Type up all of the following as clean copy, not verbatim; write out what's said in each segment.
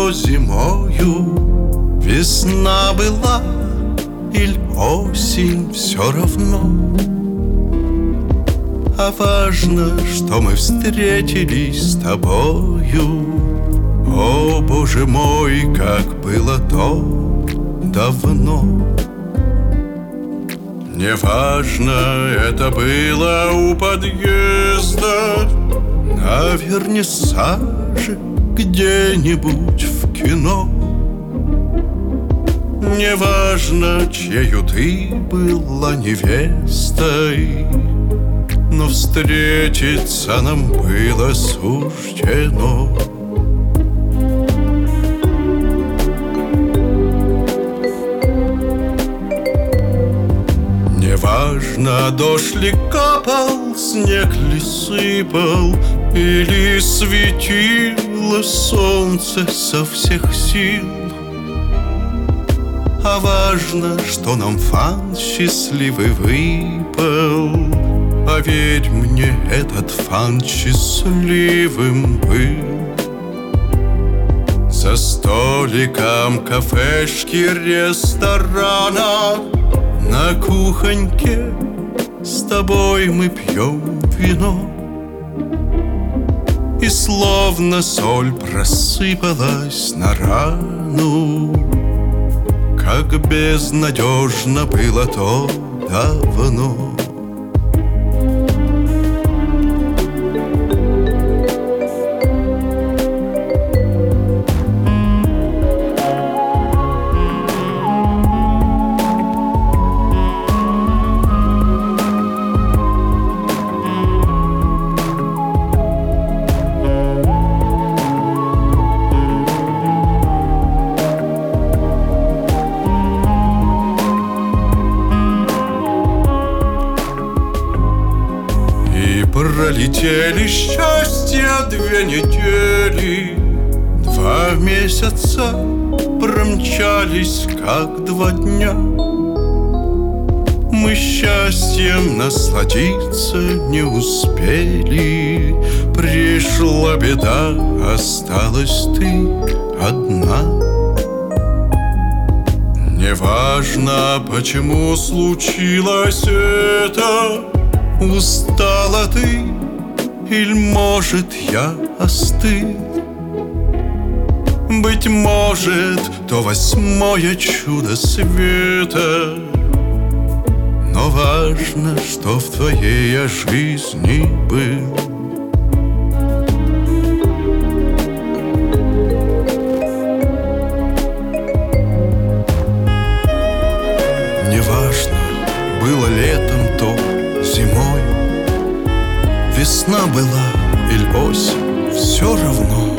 что зимою весна была или осень, все равно. А важно, что мы встретились с тобою. О, Боже мой, как было то давно. Неважно, это было у подъезда, на вернисаже где-нибудь в кино. Неважно, чьею ты была невестой, но встретиться нам было суждено. Неважно, дождь ли капал, снег ли сыпал, или светило солнце со всех сил. А важно, что нам фан счастливый выпал. Поверь мне, этот фан счастливым был. За столиком кафешки, ресторана, на кухоньке с тобой мы пьем вино. И словно соль просыпалась на рану, как безнадежно было то давно. Пролетели счастья 2 недели, 2 месяца промчались, как 2 дня. Мы счастьем насладиться не успели. Пришла беда, осталась ты одна. Неважно, почему случилось это. Устала ты, или, может, я остыл? Быть может, то 8-е чудо света. Но важно, что в твоей я жизни был. Неважно, было летом то, зимой, весна была или осень, все равно.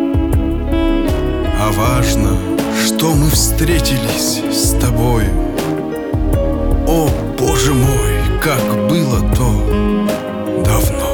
А важно, что мы встретились с тобой. О, Боже мой, как было то давно.